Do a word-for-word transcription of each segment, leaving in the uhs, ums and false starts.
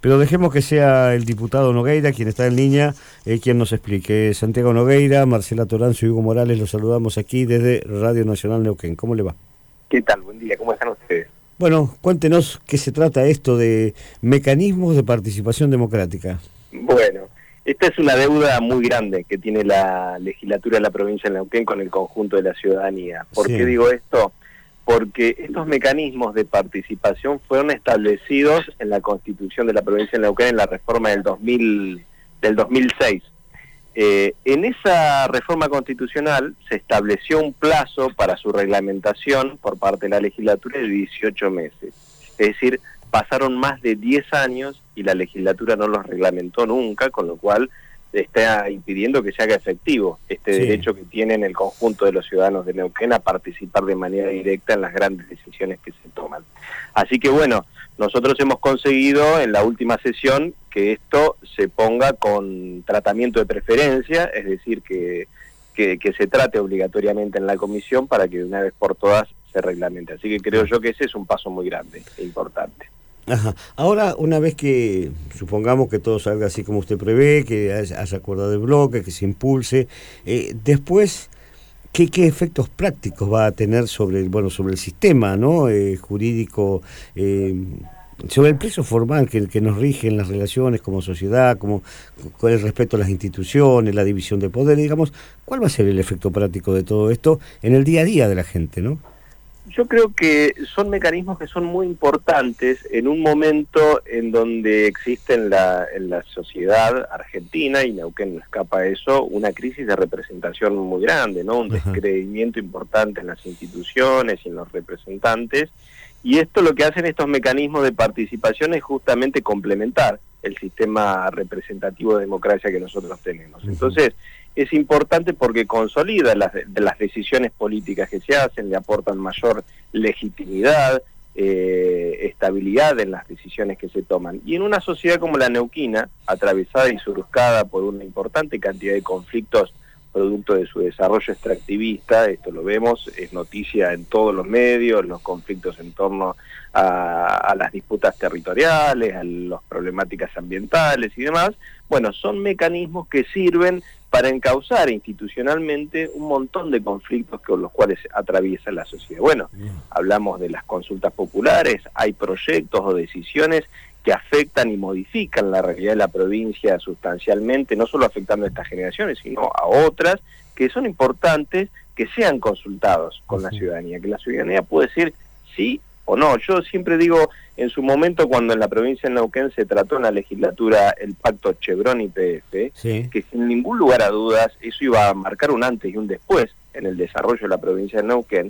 pero dejemos que sea el diputado Nogueira quien está en línea, eh, quien nos explique. Santiago Nogueira, Marcela Toranzo y Hugo Morales, los saludamos aquí desde Radio Nacional Neuquén. ¿Cómo le va? ¿Qué tal? Buen día, ¿cómo están ustedes? Bueno, cuéntenos qué se trata esto de mecanismos de participación democrática. Bueno, esta es una deuda muy grande que tiene la legislatura de la provincia de Neuquén con el conjunto de la ciudadanía. ¿Por Sí. qué digo esto? Porque estos mecanismos de participación fueron establecidos en la Constitución de la provincia de Neuquén en la reforma del dos mil, del dos mil seis. Eh, en esa reforma constitucional se estableció un plazo para su reglamentación por parte de la legislatura de dieciocho meses. Es decir, pasaron más de diez años y la legislatura no los reglamentó nunca, con lo cual está impidiendo que se haga efectivo este sí. derecho que tienen el conjunto de los ciudadanos de Neuquén a participar de manera directa en las grandes decisiones que se toman. Así que bueno, nosotros hemos conseguido en la última sesión que esto se ponga con tratamiento de preferencia, es decir, que, que, que se trate obligatoriamente en la comisión para que de una vez por todas se reglamente. Así que creo yo que ese es un paso muy grande e importante. Ajá. Ahora, una vez que supongamos que todo salga así como usted prevé, que haya acuerdo de bloque, que se impulse, eh, después, ¿qué, qué efectos prácticos va a tener sobre el, bueno, sobre el sistema, ¿no? eh, jurídico, eh, sobre el peso formal que, que nos rige en las relaciones como sociedad, como con el respeto a las instituciones, la división de poder, digamos? ¿Cuál va a ser el efecto práctico de todo esto en el día a día de la gente, no? Yo creo que son mecanismos que son muy importantes en un momento en donde existe en la, en la sociedad argentina, y Neuquén no escapa a eso, una crisis de representación muy grande, ¿no? Un descreimiento importante en las instituciones y en los representantes, y esto lo que hacen estos mecanismos de participación es justamente complementar el sistema representativo de democracia que nosotros tenemos. Entonces, es importante porque consolida las, las decisiones políticas que se hacen, le aportan mayor legitimidad, eh, estabilidad en las decisiones que se toman. Y en una sociedad como la neuquina, atravesada y surcada por una importante cantidad de conflictos producto de su desarrollo extractivista, esto lo vemos, es noticia en todos los medios, los conflictos en torno a, a las disputas territoriales, a las problemáticas ambientales y demás, bueno, son mecanismos que sirven para encauzar institucionalmente un montón de conflictos con los cuales atraviesa la sociedad. Bueno, hablamos de las consultas populares, hay proyectos o decisiones que afectan y modifican la realidad de la provincia sustancialmente, no solo afectando a estas generaciones, sino a otras, que son importantes que sean consultados con la ciudadanía, que la ciudadanía puede decir sí o no. Yo siempre digo, en su momento, cuando en la provincia de Neuquén se trató en la legislatura el pacto Chevron y P F, sí. que sin ningún lugar a dudas eso iba a marcar un antes y un después en el desarrollo de la provincia de Neuquén,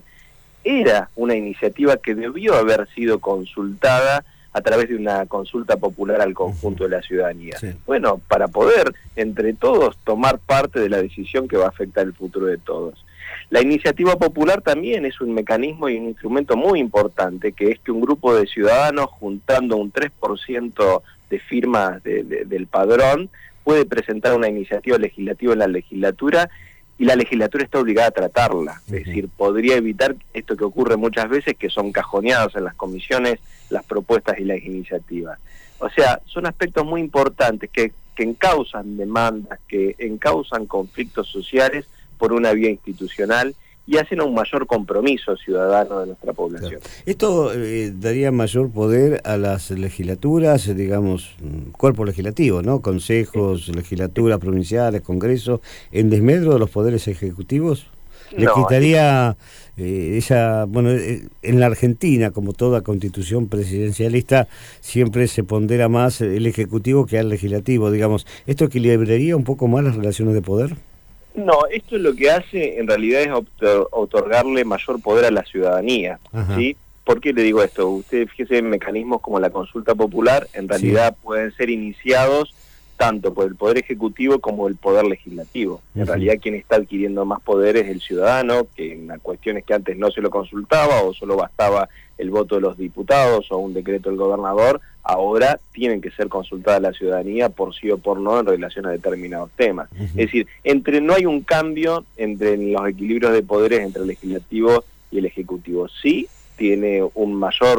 era una iniciativa que debió haber sido consultada a través de una consulta popular al conjunto de la ciudadanía. Sí. Bueno, para poder, entre todos, tomar parte de la decisión que va a afectar el futuro de todos. La iniciativa popular también es un mecanismo y un instrumento muy importante, que es que un grupo de ciudadanos, juntando un tres por ciento de firmas de, de, del padrón, puede presentar una iniciativa legislativa en la legislatura, y la legislatura está obligada a tratarla. Es decir, podría evitar esto que ocurre muchas veces, que son cajoneados en las comisiones las propuestas y las iniciativas. O sea, son aspectos muy importantes que, que encausan demandas, que encausan conflictos sociales por una vía institucional y hacen un mayor compromiso ciudadano de nuestra población. Claro. Esto eh, daría mayor poder a las legislaturas, digamos, cuerpo legislativo, ¿no? Consejos, legislaturas provinciales, congresos, en desmedro de los poderes ejecutivos. Le no, quitaría eh, esa, bueno, eh, en la Argentina, como toda constitución presidencialista, siempre se pondera más el ejecutivo que al legislativo, digamos. ¿Esto equilibraría un poco más las relaciones de poder? No, esto es lo que hace, en realidad, es otorgarle mayor poder a la ciudadanía, Ajá. ¿sí? ¿Por qué le digo esto? Usted fíjese en mecanismos como la consulta popular, en realidad sí. pueden ser iniciados tanto por el Poder Ejecutivo como el Poder Legislativo. En uh-huh. realidad quien está adquiriendo más poder es el ciudadano, que en las cuestiones que antes no se lo consultaba o solo bastaba el voto de los diputados o un decreto del gobernador, ahora tienen que ser consultada la ciudadanía por sí o por no en relación a determinados temas. Uh-huh. Es decir, entre no hay un cambio entre los equilibrios de poderes entre el legislativo y el ejecutivo. Sí tiene un mayor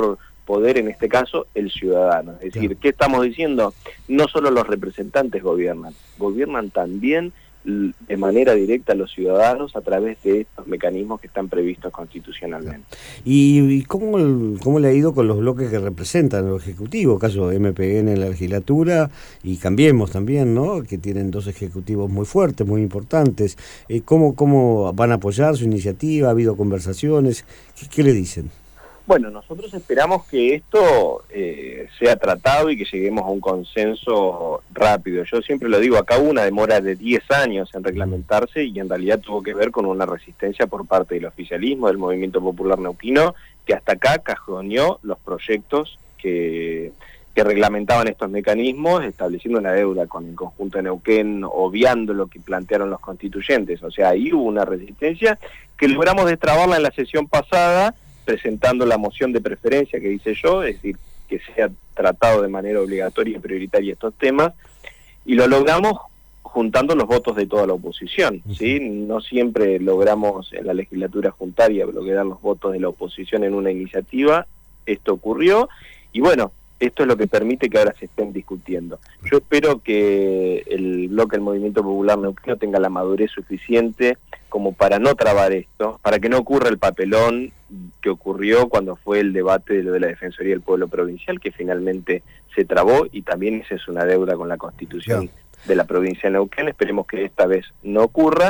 poder, en este caso, el ciudadano. Es decir, Claro. ¿qué estamos diciendo? No solo los representantes gobiernan, gobiernan también de manera directa a los ciudadanos a través de estos mecanismos que están previstos constitucionalmente. ¿Y, y cómo, el- cómo le ha ido con los bloques que representan el Ejecutivo? Caso M P N en la legislatura y Cambiemos también, ¿no? Que tienen dos ejecutivos muy fuertes, muy importantes. Eh, ¿cómo, ¿Cómo van a apoyar su iniciativa? ¿Ha habido conversaciones? ¿Qué, qué le dicen? Bueno, nosotros esperamos que esto eh, sea tratado y que lleguemos a un consenso rápido. Yo siempre lo digo, acá hubo una demora de diez años en reglamentarse y en realidad tuvo que ver con una resistencia por parte del oficialismo, del Movimiento Popular Neuquino, que hasta acá cajoneó los proyectos que, que reglamentaban estos mecanismos, estableciendo una deuda con el conjunto de Neuquén, obviando lo que plantearon los constituyentes. O sea, ahí hubo una resistencia que logramos destrabarla en la sesión pasada, presentando la moción de preferencia que hice yo, es decir, que sea tratado de manera obligatoria y prioritaria estos temas, y lo logramos juntando los votos de toda la oposición, ¿sí? No siempre logramos en la legislatura juntar y lograr los votos de la oposición en una iniciativa, esto ocurrió, y bueno, esto es lo que permite que ahora se estén discutiendo. Yo espero que el bloque del Movimiento Popular Neuquino tenga la madurez suficiente como para no trabar esto, para que no ocurra el papelón que ocurrió cuando fue el debate de lo de la Defensoría del Pueblo Provincial, que finalmente se trabó, y también esa es una deuda con la Constitución Yeah. de la provincia de Neuquén. Esperemos que esta vez no ocurra.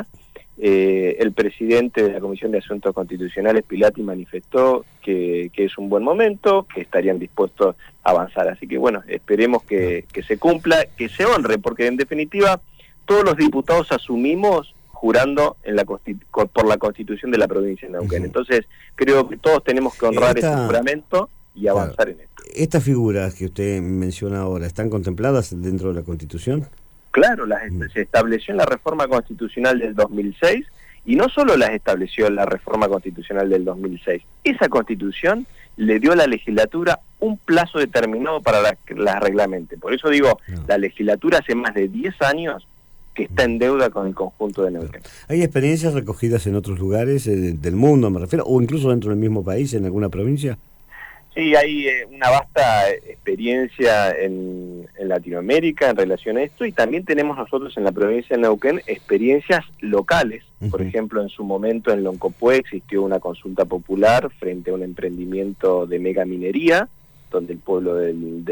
Eh, el presidente de la Comisión de Asuntos Constitucionales, Pilati, manifestó que, que es un buen momento, que estarían dispuestos a avanzar. Así que bueno, esperemos que, que se cumpla, que se honre, porque en definitiva todos los diputados asumimos jurando en la por la Constitución de la provincia de Neuquén. Uh-huh. Entonces creo que todos tenemos que honrar Esta... ese juramento y avanzar claro. en esto. ¿Estas figuras que usted menciona ahora están contempladas dentro de la Constitución? Claro, las, se estableció en la reforma constitucional del dos mil seis, y no solo las estableció en la reforma constitucional del dos mil seis, esa constitución le dio a la legislatura un plazo determinado para la, la reglamente. Por eso digo, no. la legislatura hace más de diez años que está en deuda con el conjunto de Neuquén. ¿Hay experiencias recogidas en otros lugares eh, del mundo, me refiero, o incluso dentro del mismo país, en alguna provincia? Sí, hay eh, una vasta experiencia en, en Latinoamérica en relación a esto, y también tenemos nosotros en la provincia de Neuquén experiencias locales. Uh-huh. Por ejemplo, en su momento en Loncopué existió una consulta popular frente a un emprendimiento de megaminería, donde el pueblo de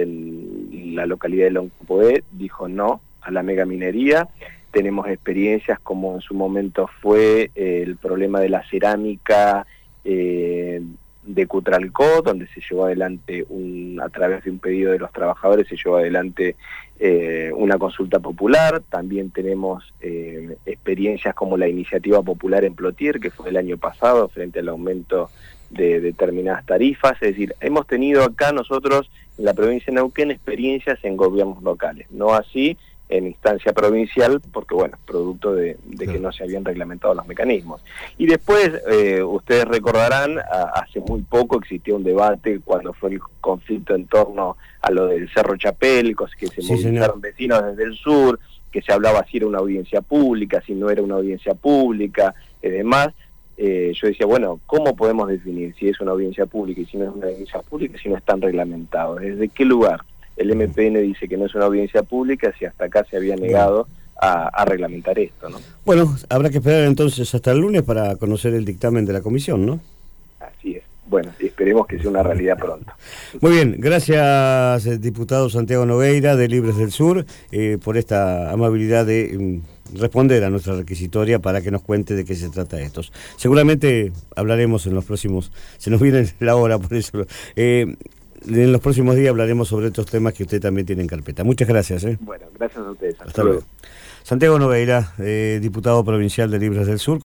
la localidad de Loncopué dijo no a la megaminería. Tenemos experiencias como en su momento fue eh, el problema de la cerámica eh, de Cutralcó, donde se llevó adelante, un, a través de un pedido de los trabajadores, se llevó adelante eh, una consulta popular. También tenemos eh, experiencias como la iniciativa popular en Plotier, que fue el año pasado, frente al aumento de determinadas tarifas. Es decir, hemos tenido acá nosotros, en la provincia de Neuquén, experiencias en gobiernos locales, no así en instancia provincial, porque bueno, producto de, de que no se habían reglamentado los mecanismos. Y después, eh, ustedes recordarán, a, hace muy poco existió un debate cuando fue el conflicto en torno a lo del Cerro Chapel, que se sí, movilizaron señor. vecinos desde el sur, que se hablaba si era una audiencia pública, si no era una audiencia pública, y demás. Eh, yo decía, bueno, ¿cómo podemos definir si es una audiencia pública y si no es una audiencia pública, si no están reglamentados? ¿Desde qué lugar el M P N dice que no es una audiencia pública si hasta acá se había negado a, a reglamentar esto, ¿no? Bueno, habrá que esperar entonces hasta el lunes para conocer el dictamen de la comisión, ¿no? Así es. Bueno, esperemos que sea una realidad pronto. Muy bien, gracias, diputado Santiago Nogueira de Libres del Sur, eh, por esta amabilidad de um, responder a nuestra requisitoria para que nos cuente de qué se trata esto. Seguramente hablaremos en los próximos, se nos viene la hora, por eso... Eh, En los próximos días hablaremos sobre estos temas que usted también tiene en carpeta. Muchas gracias. ¿eh? Bueno, gracias a ustedes. Hasta, Hasta luego. luego. Santiago Nogueira, eh, diputado provincial de Libres del Sur.